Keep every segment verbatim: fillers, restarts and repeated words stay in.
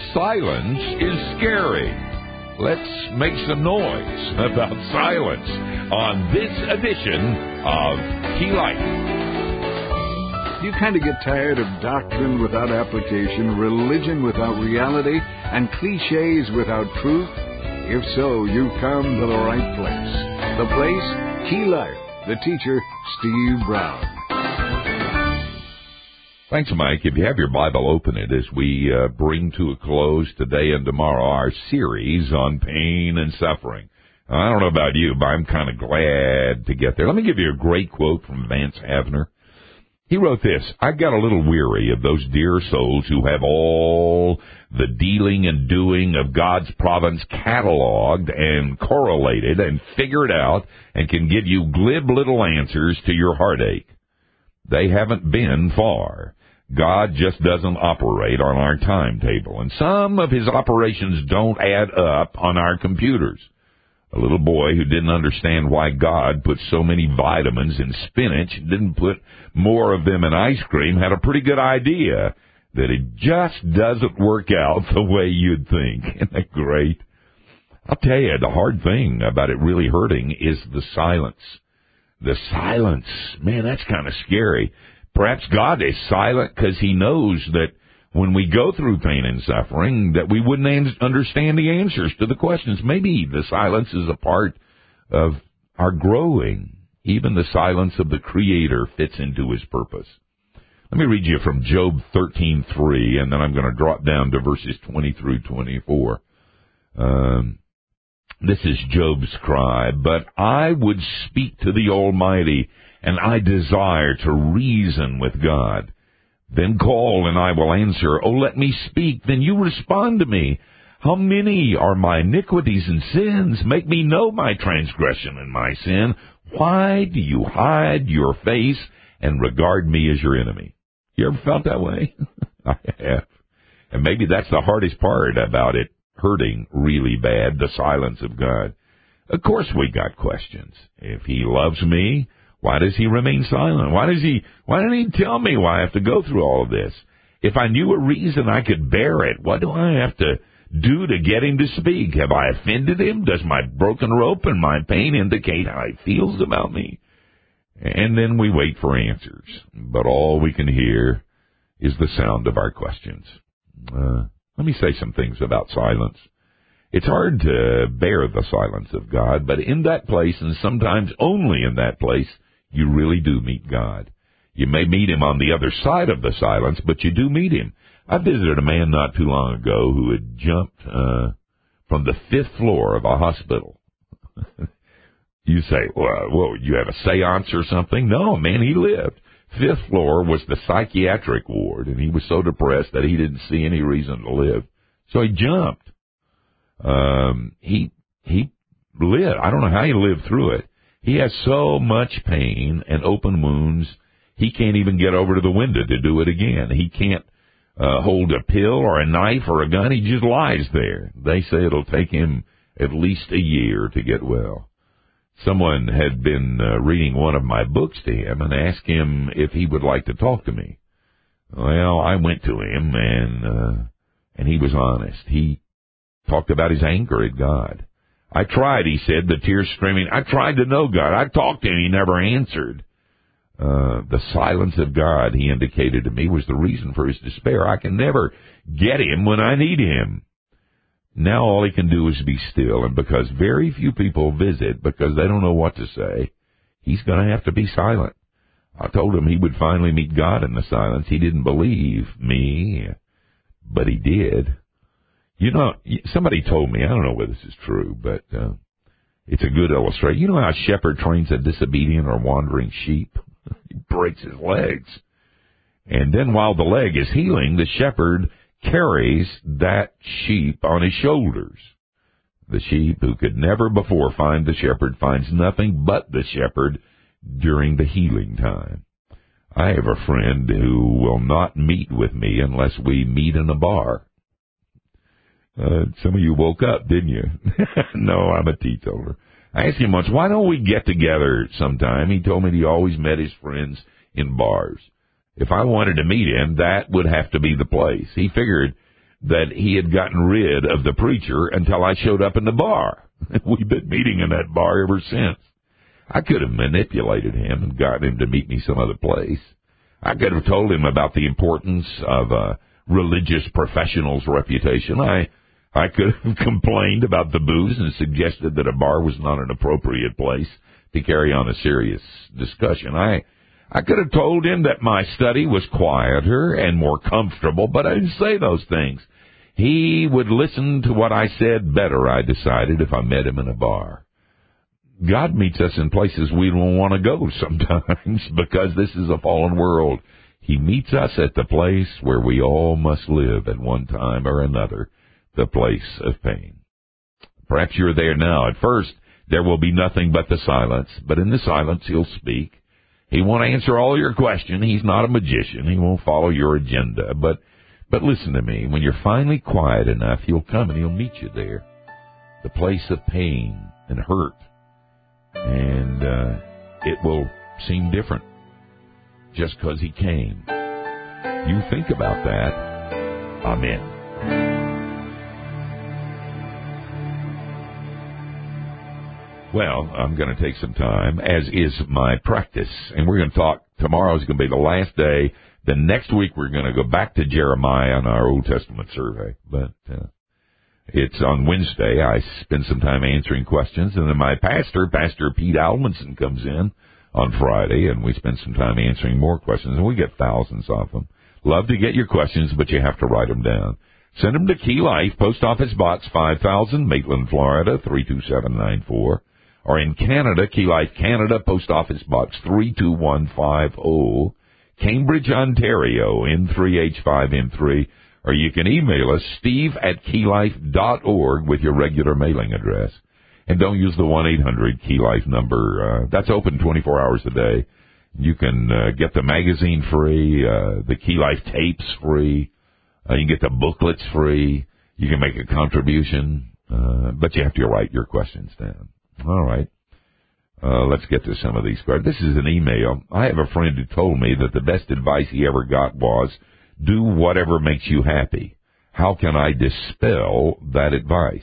silence is scary. Let's make some noise about silence on this edition of Key Life. You kind of get tired of doctrine without application, religion without reality, and cliches without truth? If so, you've come to the right place. The place, Key Life. The teacher, Steve Brown. Thanks, Mike. If you have your Bible, open it as we uh, bring to a close today and tomorrow our series on pain and suffering. I don't know about you, but I'm kind of glad to get there. Let me give you a great quote from Vance Havner. He wrote this: I got a little weary of those dear souls who have all the dealing and doing of God's providence cataloged and correlated and figured out and can give you glib little answers to your heartache. They haven't been far. God just doesn't operate on our timetable, and some of his operations don't add up on our computers. A little boy who didn't understand why God put so many vitamins in spinach, didn't put more of them in ice cream, had a pretty good idea that it just doesn't work out the way you'd think. Isn't that great? I'll tell you, the hard thing about it really hurting is the silence. The silence. Man, that's kind of scary. Perhaps God is silent because he knows that when we go through pain and suffering, that we wouldn't understand the answers to the questions. Maybe the silence is a part of our growing. Even the silence of the Creator fits into his purpose. Let me read you from Job thirteen three, and then I'm going to drop down to verses twenty through twenty-four. Um, this is Job's cry. But I would speak to the Almighty, and I desire to reason with God. Then call, and I will answer. Oh, let me speak, then you respond to me. How many are my iniquities and sins? Make me know my transgression and my sin. Why do you hide your face and regard me as your enemy? You ever felt that way? I have. And maybe that's the hardest part about it hurting really bad, the silence of God. Of course we got questions. If he loves me, why does he remain silent? Why does he, why didn't he tell me why I have to go through all of this? If I knew a reason I could bear it, what do I have to do to get him to speak? Have I offended him? Does my broken rope and my pain indicate how he feels about me? And then we wait for answers. But all we can hear is the sound of our questions. Uh, let me say some things about silence. It's hard to bear the silence of God, but in that place, and sometimes only in that place, you really do meet God. You may meet him on the other side of the silence, but you do meet him. I visited a man not too long ago who had jumped uh, from the fifth floor of a hospital. You say, well, whoa, you have a seance or something? No, man, he lived. Fifth floor was the psychiatric ward, and he was so depressed that he didn't see any reason to live. So he jumped. Um, he, he lived. I don't know how he lived through it. He has so much pain and open wounds, he can't even get over to the window to do it again. He can't uh, hold a pill or a knife or a gun. He just lies there. They say it'll take him at least a year to get well. Someone had been uh, reading one of my books to him and asked him if he would like to talk to me. Well, I went to him, and uh, and he was honest. He talked about his anger at God. I tried, he said, the tears streaming. I tried to know God. I talked to him. He never answered. Uh, the silence of God, he indicated to me, was the reason for his despair. I can never get him when I need him. Now all he can do is be still, and because very few people visit because they don't know what to say, he's going to have to be silent. I told him he would finally meet God in the silence. He didn't believe me, but he did. You know, somebody told me, I don't know whether this is true, but uh, it's a good illustration. You know how a shepherd trains a disobedient or wandering sheep? He breaks his legs. And then while the leg is healing, the shepherd carries that sheep on his shoulders. The sheep who could never before find the shepherd finds nothing but the shepherd during the healing time. I have a friend who will not meet with me unless we meet in a bar. Uh, some of you woke up, didn't you? No, I'm a teetotaler. I asked him once, why don't we get together sometime? He told me he always met his friends in bars. If I wanted to meet him, that would have to be the place. He figured that he had gotten rid of the preacher until I showed up in the bar. We've been meeting in that bar ever since. I could have manipulated him and gotten him to meet me some other place. I could have told him about the importance of a religious professional's reputation. I I could have complained about the booze and suggested that a bar was not an appropriate place to carry on a serious discussion. I I could have told him that my study was quieter and more comfortable, but I didn't say those things. He would listen to what I said better, I decided, if I met him in a bar. God meets us in places we don't want to go sometimes because this is a fallen world. He meets us at the place where we all must live at one time or another, the place of pain. Perhaps you're there now. At first, there will be nothing but the silence, but in the silence he'll speak. He won't answer all your questions. He's not a magician. He won't follow your agenda. But but listen to me. When you're finally quiet enough, he'll come and he'll meet you there, the place of pain and hurt. And uh, it will seem different just because he came. You think about that. Amen. Well, I'm going to take some time, as is my practice, and we're going to talk. Tomorrow's going to be the last day. The next week we're going to go back to Jeremiah on our Old Testament survey. But uh, it's on Wednesday. I spend some time answering questions, and then my pastor, Pastor Pete Almanson, comes in on Friday, and we spend some time answering more questions, and we get thousands of them. Love to get your questions, but you have to write them down. Send them to Key Life, Post Office Box five thousand, Maitland, Florida, three two seven nine four. Or in Canada, Key Life Canada, Post Office Box three two one five zero, Cambridge, Ontario, N three H five M three. Or you can email us, steve at keylife dot org with your regular mailing address. And don't use the one eight hundred Key Life number. Uh, that's open twenty-four hours a day. You can uh, get the magazine free, uh, the Key Life tapes free. Uh, you can get the booklets free. You can make a contribution. Uh, but you have to write your questions down. All right. Uh, let's get to some of these cards. This is an email. I have a friend who told me that the best advice he ever got was, do whatever makes you happy. How can I dispel that advice?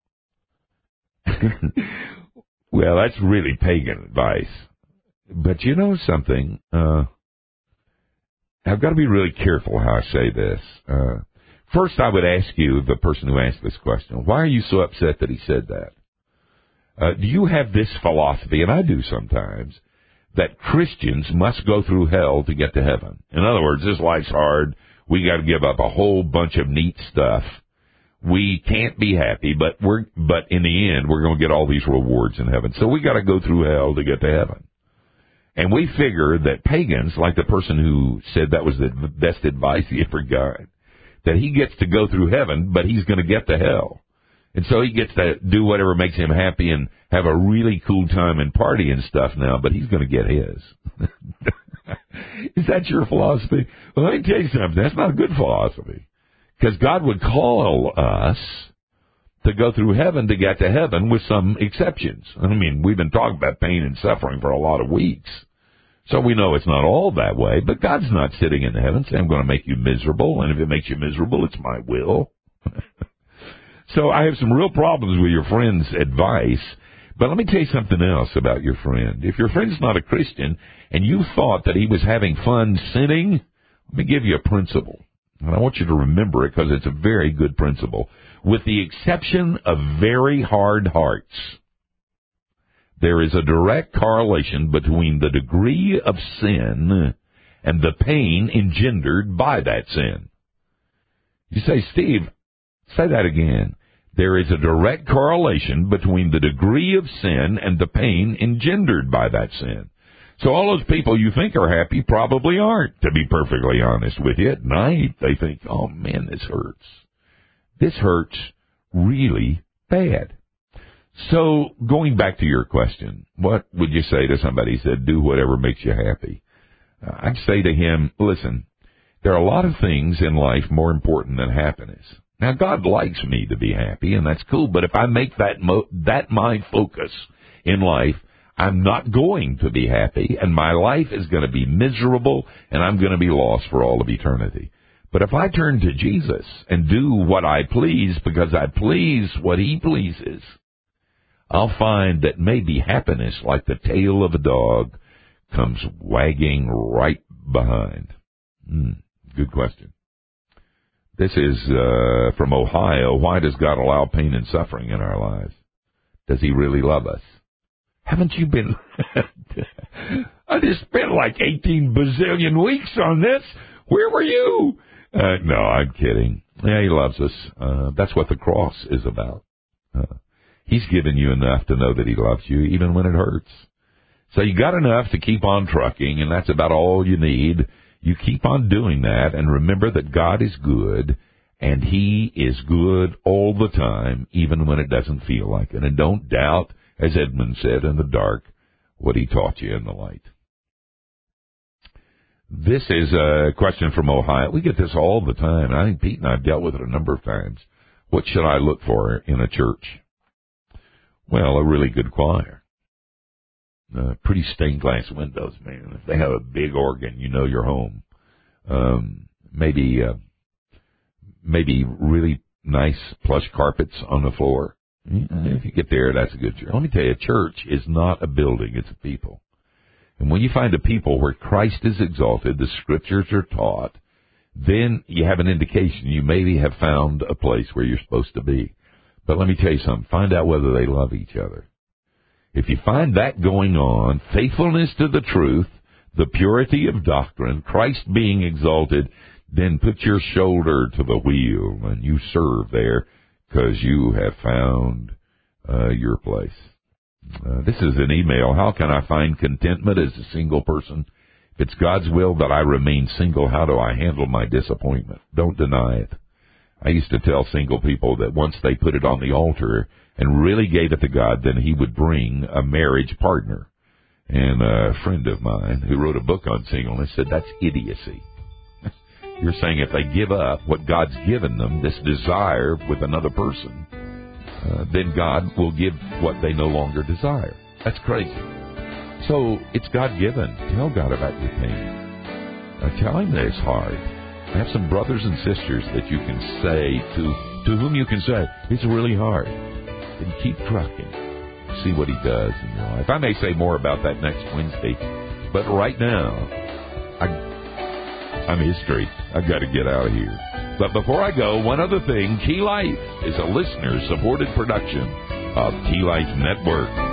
Well, that's really pagan advice. But you know something? Uh, I've got to be really careful how I say this. Uh, first, I would ask you, the person who asked this question, why are you so upset that he said that? Uh, do you have this philosophy, and I do sometimes, that Christians must go through hell to get to heaven? In other words, this life's hard. We got to give up a whole bunch of neat stuff. We can't be happy, but we're but in the end, we're going to get all these rewards in heaven. So we got to go through hell to get to heaven. And we figure that pagans, like the person who said that was the best advice he ever got, that he gets to go through heaven, but he's going to get to hell. And so he gets to do whatever makes him happy and have a really cool time and party and stuff now, but he's going to get his. Is that your philosophy? Well, let me tell you something. That's not a good philosophy. Because God would call us to go through heaven to get to heaven with some exceptions. I mean, we've been talking about pain and suffering for a lot of weeks. So we know it's not all that way, but God's not sitting in heaven saying, I'm going to make you miserable, and if it makes you miserable, it's my will. So I have some real problems with your friend's advice, but let me tell you something else about your friend. If your friend's not a Christian and you thought that he was having fun sinning, let me give you a principle. And I want you to remember it because it's a very good principle. With the exception of very hard hearts, there is a direct correlation between the degree of sin and the pain engendered by that sin. You say, Steve, say that again. There is a direct correlation between the degree of sin and the pain engendered by that sin. So all those people you think are happy probably aren't, to be perfectly honest with you. At night, they think, oh, man, this hurts. This hurts really bad. So going back to your question, what would you say to somebody who said, do whatever makes you happy? Uh, I'd say to him, listen, there are a lot of things in life more important than happiness. Now, God likes me to be happy, and that's cool, but if I make that mo- that my focus in life, I'm not going to be happy, and my life is going to be miserable, and I'm going to be lost for all of eternity. But if I turn to Jesus and do what I please because I please what he pleases, I'll find that maybe happiness, like the tail of a dog, comes wagging right behind. Hmm, good question. This is uh, from Ohio. Why does God allow pain and suffering in our lives? Does he really love us? Haven't you been... I just spent like eighteen bazillion weeks on this. Where were you? Uh, no, I'm kidding. Yeah, he loves us. Uh, that's what the cross is about. Uh, he's given you enough to know that he loves you, even when it hurts. So you got enough to keep on trucking, and that's about all you need. You keep on doing that, and remember that God is good, and he is good all the time, even when it doesn't feel like it. And don't doubt, as Edmund said, in the dark, what he taught you in the light. This is a question from Ohio. We get this all the time. I think Pete and I have dealt with it a number of times. What should I look for in a church? Well, a really good choir. Uh, pretty stained glass windows, man. If they have a big organ, you know you're home. Um, maybe, uh, maybe really nice plush carpets on the floor. If you get there, that's a good church. Let me tell you, a church is not a building, it's a people. And when you find a people where Christ is exalted, the scriptures are taught, then you have an indication you maybe have found a place where you're supposed to be. But let me tell you something, find out whether they love each other. If you find that going on, faithfulness to the truth, the purity of doctrine, Christ being exalted, then put your shoulder to the wheel and you serve there because you have found uh, your place. Uh, this is an email. How can I find contentment as a single person? If it's God's will that I remain single, how do I handle my disappointment? Don't deny it. I used to tell single people that once they put it on the altar and really gave it to God, then he would bring a marriage partner. And a friend of mine who wrote a book on singleness said, that's idiocy. You're saying if they give up what God's given them, this desire with another person, uh, then God will give what they no longer desire. That's crazy. So it's God-given. Tell God about your pain. Uh, tell him that it's hard. Have some brothers and sisters that you can say to, to whom you can say, it's really hard. And keep trucking. See what he does in your life. I may say more about that next Wednesday, but right now, I... I'm history. I've got to get out of here. But before I go, one other thing. Key Life is a listener-supported production of Key Life Network.